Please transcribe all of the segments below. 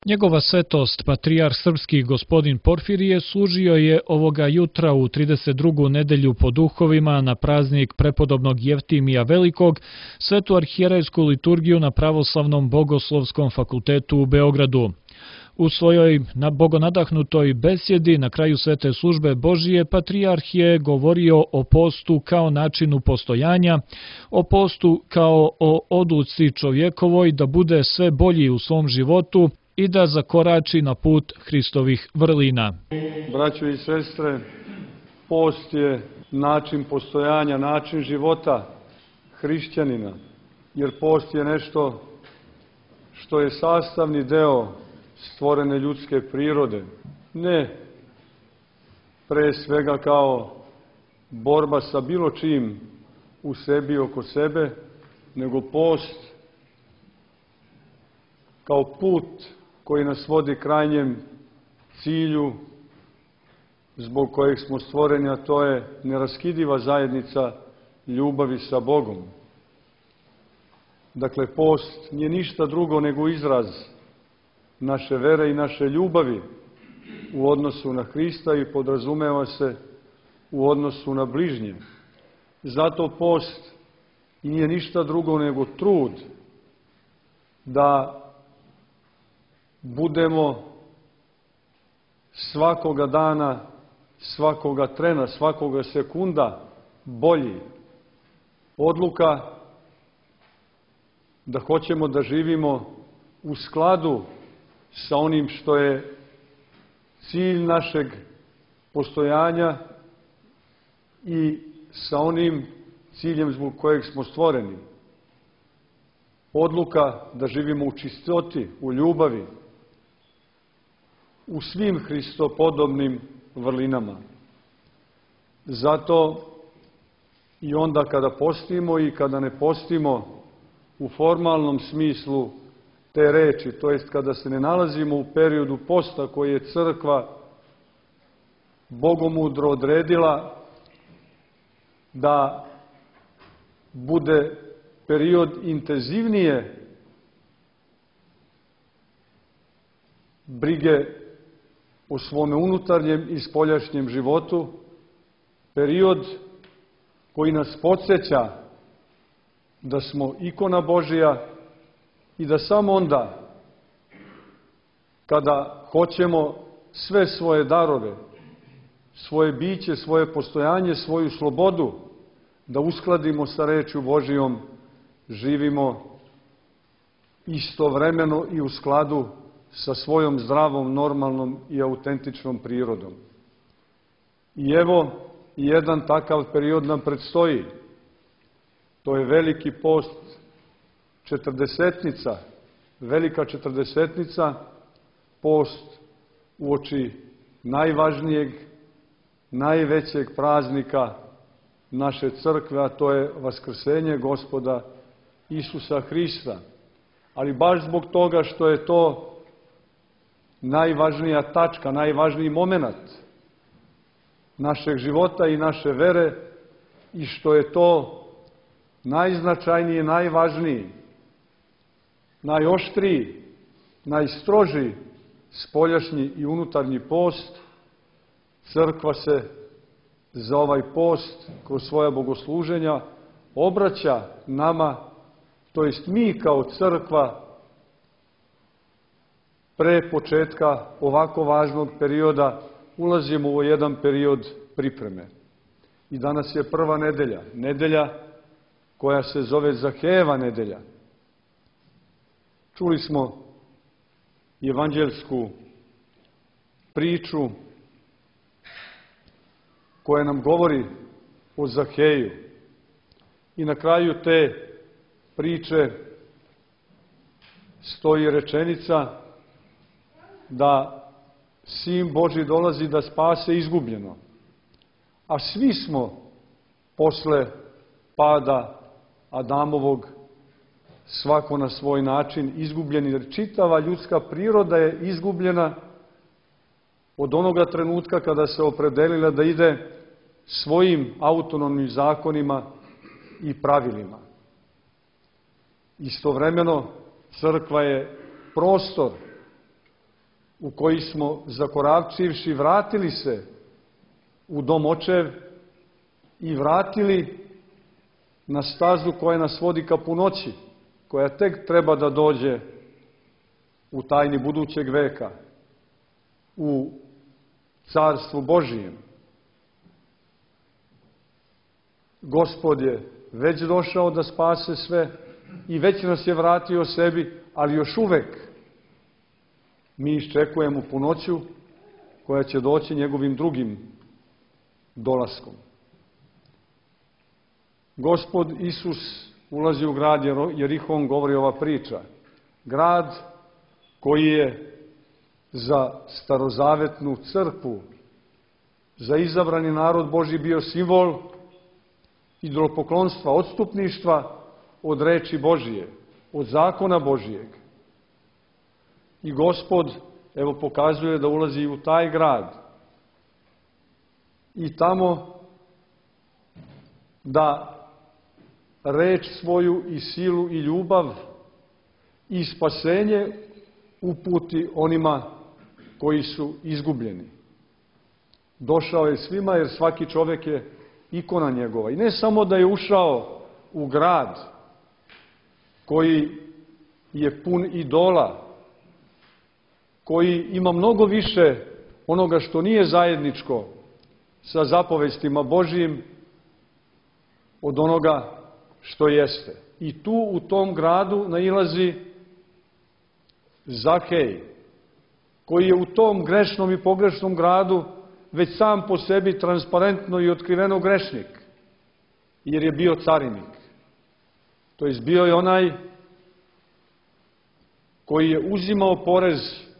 Njegova svetost, patrijarh srpski gospodin Porfirije, služio je ovoga jutra u 32. nedelju po duhovima na praznik prepodobnog Jeftimija Velikog svetu arhijerejsku liturgiju na Pravoslavnom bogoslovskom fakultetu u Beogradu. U svojoj bogonadahnutoj besjedi na kraju svete službe Božije patrijarh je govorio o postu kao načinu postojanja, o postu kao o odluci čovjekovoj da bude sve bolji u svom životu i da zakorači na put Hristovih vrlina. Braćo i sestre, post je način postojanja, način života hrišćanina, jer post je nešto što je sastavni deo stvorene ljudske prirode. Ne pre svega kao borba sa bilo čim u sebi i oko sebe, nego post kao put koji nas vodi krajnjem cilju zbog kojeg smo stvoreni, a to je neraskidiva zajednica ljubavi sa Bogom. Dakle, post nije ništa drugo nego izraz naše vere i naše ljubavi u odnosu na Hrista i podrazumeva se u odnosu na bližnje. Zato post nije ništa drugo nego trud da budemo svakoga dana, svakoga trena, svakoga sekunda bolji. Odluka da hoćemo da živimo u skladu sa onim što je cilj našeg postojanja i sa onim ciljem zbog kojeg smo stvoreni. Odluka da živimo u čistoti, u ljubavi, u svim Hristopodobnim vrlinama. Zato i onda kada postimo i kada ne postimo u formalnom smislu te reči, to jest kada se ne nalazimo u periodu posta koji je crkva bogomudro odredila da bude period intenzivnije brige o svome unutarnjem i spoljašnjem životu, period koji nas podsjeća da smo ikona Božja i da samo onda kada hoćemo sve svoje darove, svoje biće, svoje postojanje, svoju slobodu da uskladimo sa rečju Božijom, živimo istovremeno i u skladu sa svojom zdravom, normalnom i autentičnom prirodom. I evo, jedan takav period nam predstoji. To je veliki post, četrdesetnica, velika četrdesetnica, post uoči najvažnijeg, najvećeg praznika naše crkve, a to je vaskrsenje Gospoda Isusa Hrista. Ali baš zbog toga što je to najvažnija tačka, najvažniji moment našeg života i naše vere i što je to najznačajniji, najvažniji, najoštriji, najstrožiji spoljašnji i unutarnji post, crkva se za ovaj post kroz svoja bogosluženja obraća nama, to jest mi kao crkva pre početka ovako važnog perioda ulazimo u jedan period pripreme. I danas je prva nedelja, nedelja koja se zove Zahejeva nedelja. Čuli smo evanđelsku priču koja nam govori o Zaheju. I na kraju te priče stoji rečenica da Sin Božji dolazi da spase izgubljeno. A svi smo posle pada Adamovog, svako na svoj način, izgubljeni, jer čitava ljudska priroda je izgubljena od onoga trenutka kada se opredelila da ide svojim autonomnim zakonima i pravilima. Istovremeno, crkva je prostor u koji smo, zakoračivši, vratili se u dom očev i vratili na stazu koja nas vodi ka punoći, koja tek treba da dođe u tajni budućeg veka, u Carstvu Božijem. Gospod je već došao da spase sve i već nas je vratio sebi, ali još uvek mi iščekujemo punoću koja će doći njegovim drugim dolaskom. Gospod Isus ulazi u grad Jerihon, govori ova priča. Grad koji je za starozavetnu crkvu, za izabrani narod Božji bio simbol idolopoklonstva, odstupništva od reči Božije, od zakona Božijeg. I Gospod, evo, pokazuje da ulazi u taj grad i tamo da reč svoju i silu i ljubav i spasenje uputi onima koji su izgubljeni. Došao je svima, jer svaki čovjek je ikona njegova. I ne samo da je ušao u grad koji je pun idola, koji ima mnogo više onoga što nije zajedničko sa zapovestima Božijim od onoga što jeste. I tu u tom gradu nailazi Zakej, koji je u tom grešnom i pogrešnom gradu već sam po sebi transparentno i otkriveno grešnik, jer je bio carinik. To jest bio je onaj koji je uzimao porez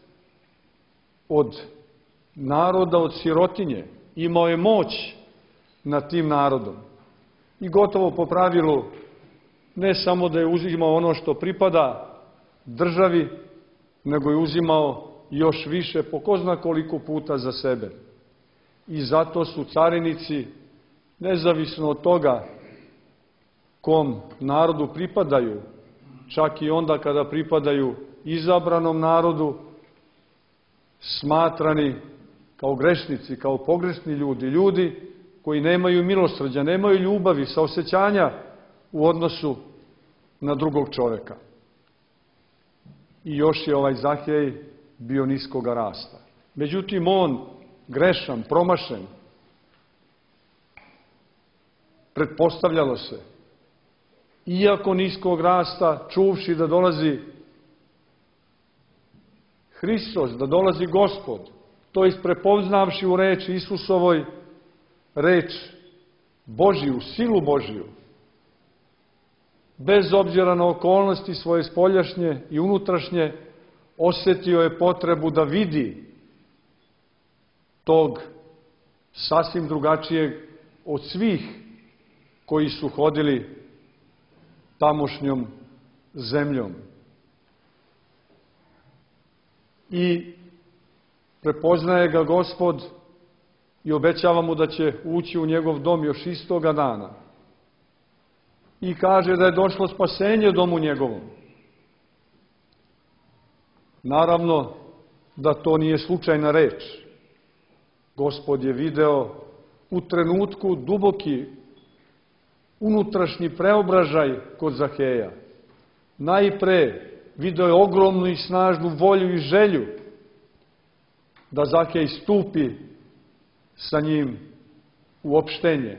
od naroda, od sirotinje. Imao je moć nad tim narodom. I gotovo po pravilu ne samo da je uzimao ono što pripada državi, nego je uzimao još više, po ko zna koliko puta za sebe. I zato su carinici, nezavisno od toga kom narodu pripadaju, čak i onda kada pripadaju izabranom narodu, smatrani kao grešnici, kao pogrešni ljudi, ljudi koji nemaju milosrđa, nemaju ljubavi, saosećanja u odnosu na drugog čoveka. I još je ovaj Zakej bio niskoga rasta. Međutim, on, grešan, promašen, pretpostavljalo se, iako niskog rasta, čuvši da dolazi Hristos, da dolazi Gospod, to jest prepoznavši u reči Isusovoj reč Božiju, silu Božiju, bez obzira na okolnosti svoje spoljašnje i unutrašnje, osjetio je potrebu da vidi tog sasvim drugačijeg od svih koji su hodili tamošnjom zemljom. I prepoznaje ga Gospod i obećava mu da će ući u njegov dom još istoga dana. I kaže da je došlo spasenje domu njegovom. Naravno da to nije slučajna reč. Gospod je video u trenutku duboki unutrašnji preobražaj kod Zakeja. Najpre video je ogromnu i snažnu volju i želju da Zakej stupi sa njim u opštenje.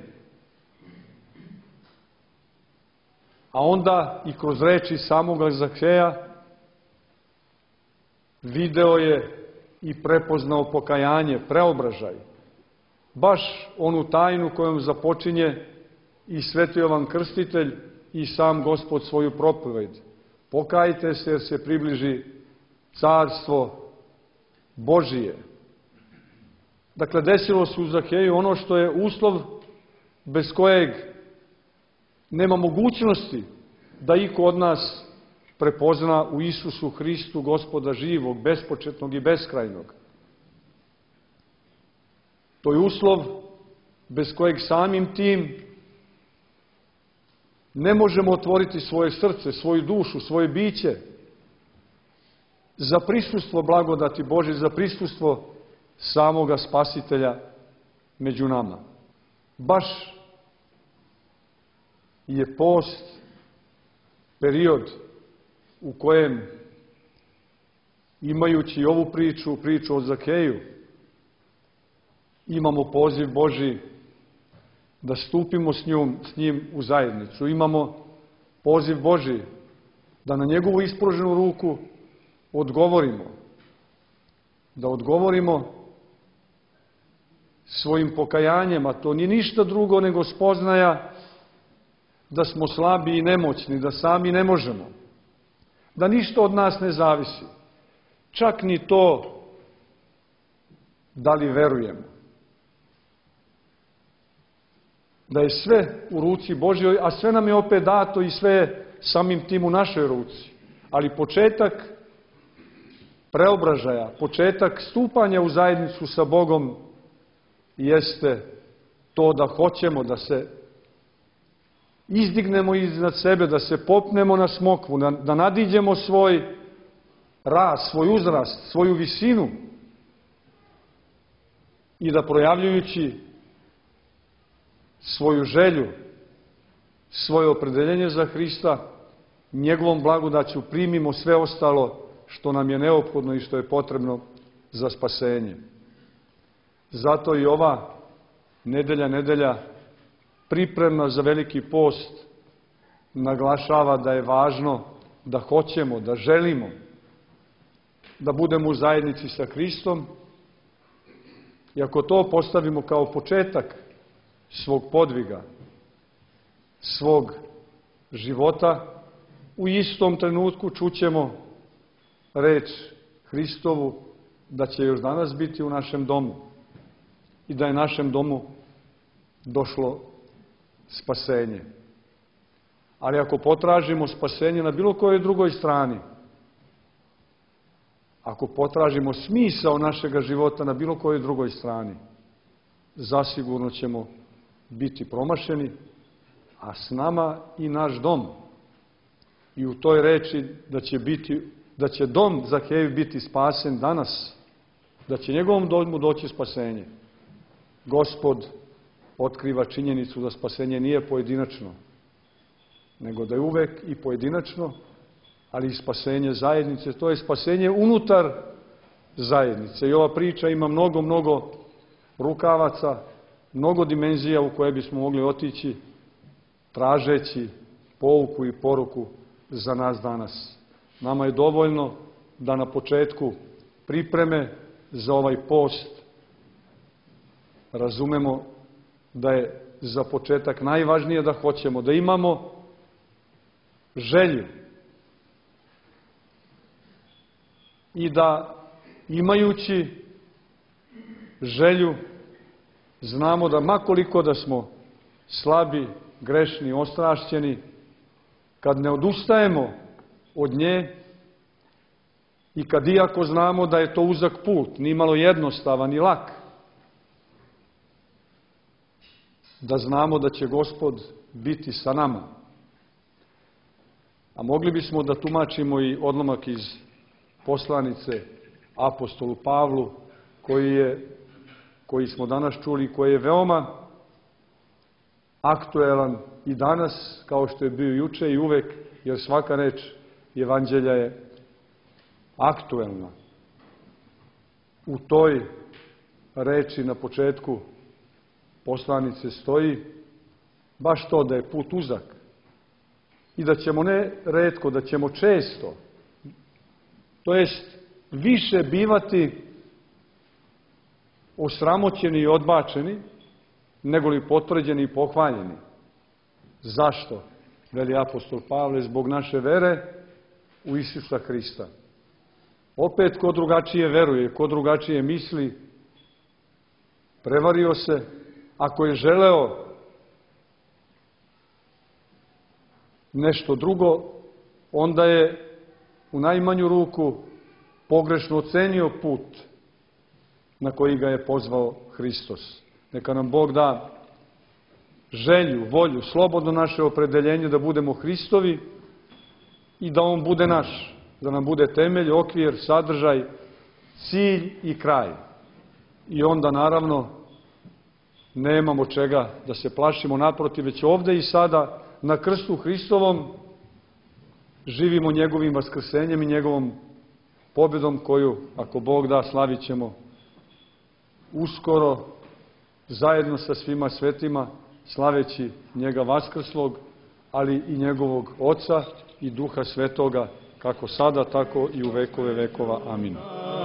A onda i kroz reči samoga Zakeja video je i prepoznao pokajanje, preobražaj. Baš onu tajnu kojom započinje i Sveti Jovan Krstitelj i sam Gospod svoju propoved. Pokajte se jer se približi Carstvo Božije. Dakle, desilo se u Zakeju ono što je uslov bez kojeg nema mogućnosti da iko od nas prepozna u Isusu Hristu, Gospoda živog, bespočetnog i beskrajnog. To je uslov bez kojeg samim tim ne možemo otvoriti svoje srce, svoju dušu, svoje biće za prisustvo blagodati Božje, za prisustvo samoga Spasitelja među nama. Baš je post period u kojem, imajući ovu priču o Zakeju, imamo poziv Božji da stupimo s njim u zajednicu. Imamo poziv Božji da na njegovu ispruženu ruku odgovorimo. Da odgovorimo svojim pokajanjem, a to nije ništa drugo nego spoznaja da smo slabi i nemoćni, da sami ne možemo, da ništa od nas ne zavisi. Čak ni to da li verujemo. Da je sve u ruci Božjoj, a sve nam je opet dato i sve je samim tim u našoj ruci. Ali početak preobražaja, početak stupanja u zajednicu sa Bogom jeste to da hoćemo da se izdignemo iznad sebe, da se popnemo na smokvu, da nadiđemo svoj rast, svoj uzrast, svoju visinu i da projavljujući svoju želju, svoje opredeljenje za Hrista, njegovom blagodaću primimo sve ostalo što nam je neophodno i što je potrebno za spasenje. Zato i ova nedelja pripremna za veliki post naglašava da je važno da hoćemo, da želimo da budemo u zajednici sa Hristom i ako to postavimo kao početak svog podviga, svog života, u istom trenutku čućemo reč Hristovu da će još danas biti u našem domu i da je našem domu došlo spasenje. Ali ako potražimo spasenje na bilo kojoj drugoj strani, ako potražimo smisao našega života na bilo kojoj drugoj strani, zasigurno ćemo biti promašeni, a s nama i naš dom. I u toj reči da će dom Zakejev biti spasen danas, da će njegovom domu doći spasenje. Gospod otkriva činjenicu da spasenje nije pojedinačno, nego da je uvek i pojedinačno, ali i spasenje zajednice, to je spasenje unutar zajednice. I ova priča ima mnogo rukavaca, mnogo dimenzija u koje bismo mogli otići, tražeći pouku i poruku za nas danas. Nama je dovoljno da na početku pripreme za ovaj post razumemo da je za početak najvažnije da hoćemo, da imamo želju i da imajući želju znamo da makoliko da smo slabi, grešni, ostrašćeni, kad ne odustajemo od nje i kad iako znamo da je to uzak put, nimalo jednostavan i lak, da znamo da će Gospod biti sa nama. A mogli bismo da tumačimo i odlomak iz poslanice apostolu Pavlu, koji smo danas čuli, koji je veoma aktuelan i danas, kao što je bio juče i uvek, jer svaka reč evanđelja je aktuelna. U toj reči na početku poslanice stoji baš to da je put uzak i da ćemo ne retko, da ćemo često, to jest više bivati osramoćeni i odbačeni, nego li potvrđeni i pohvaljeni. Zašto? Veli apostol Pavle, zbog naše vere u Isusa Hrista. Opet, ko drugačije veruje, ko drugačije misli, prevario se. Ako je želeo nešto drugo, onda je u najmanju ruku pogrešno ocenio put na koji ga je pozvao Hristos. Neka nam Bog da želju, volju, slobodno naše opredeljenje da budemo Hristovi i da On bude naš. da nam bude temelj, okvir, sadržaj, cilj i kraj. I onda naravno nemamo čega da se plašimo, naprotiv, već ovde i sada na krstu Hristovom živimo njegovim vaskrsenjem i njegovom pobjedom koju, ako Bog da, slavit ćemo uskoro zajedno sa svima svetima, slaveći njega vaskrslog, ali i njegovog Oca i Duha Svetoga, kako sada, tako i u vekove vekova. Amin.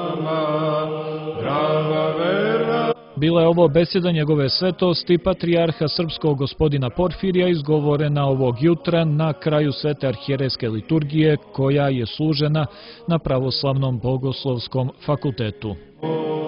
Bila je ovo beseda njegove svetosti, patrijarha srpskog gospodina Porfirija, izgovorena ovog jutra na kraju svete arhijerejske liturgije, koja je služena na Pravoslavnom bogoslovskom fakultetu.